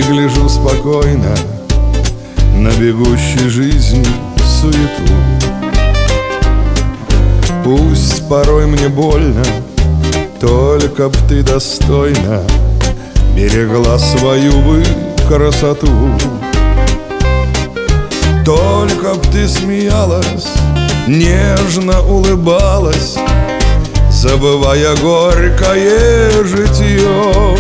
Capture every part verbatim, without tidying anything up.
гляжу спокойно на бегущей жизни суету. Пусть порой мне больно, только б ты достойно берегла свою бы красоту. Только б ты смеялась, нежно улыбалась, забывая горькое житье.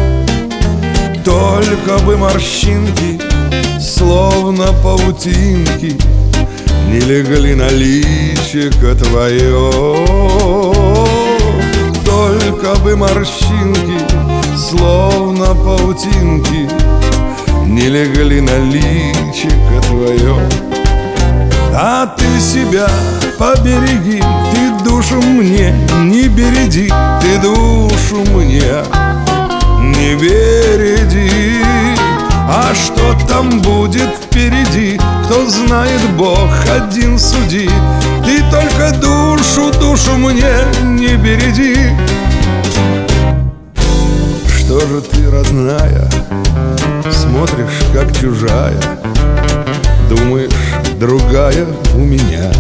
Только бы морщинки, словно паутинки, не легли на личико твое. Только бы морщинки, словно паутинки, не легли на личико твое. А ты себя побереги, ты душу мне не береди, ты душу мне не береди. А что там будет впереди, кто знает, Бог один суди. Ты только душу, душу мне не береди. Что же ты, родная, смотришь, как чужая, думаешь, другая у меня?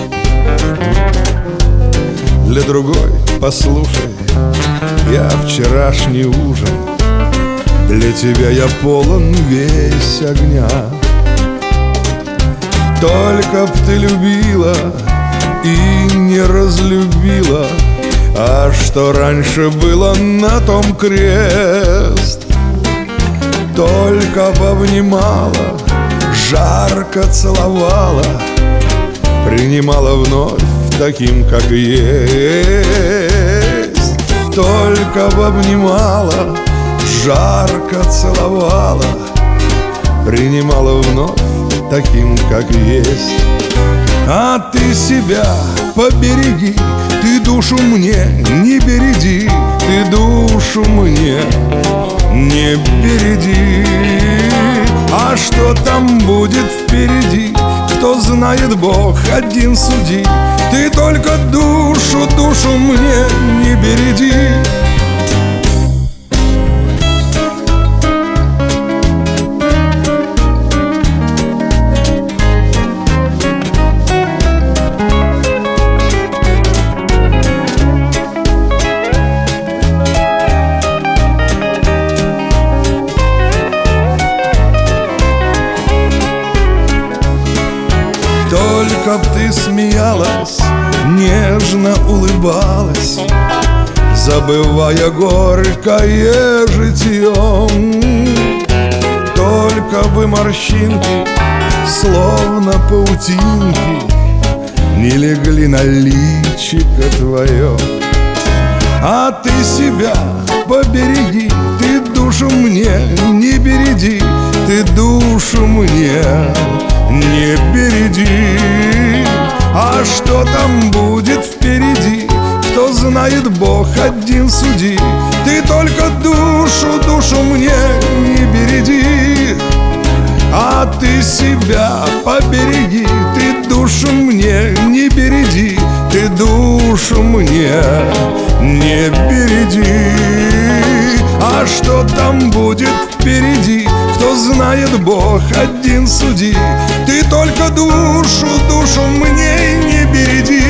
Для другой, послушай, я вчерашний ужин, для тебя я полон весь огня. Только б ты любила и не разлюбила, а что раньше было, на том крест. Только б обнимала, жарко целовала, принимала вновь таким, как есть. Только б обнимала, жарко целовала, принимала вновь таким, как есть. А ты себя побереги, ты душу мне не береди, ты душу мне не береди. А что там будет впереди, кто знает, Бог один суди. Ты только душу, душу мне не береди. Только б ты смеялась, нежно улыбалась, забывая горькое житье. Только бы морщинки, словно паутинки, не легли на личико твое. А ты себя побереги, ты душу мне не береди, ты душу мне не береди. А что там будет впереди, кто знает, Бог один суди. Ты только душу, душу мне не береди. А ты себя побереги, ты душу мне не береди, ты душу мне не береди. А что там будет впереди, кто знает, Бог один суди. Ты только душу, душу мне не береди.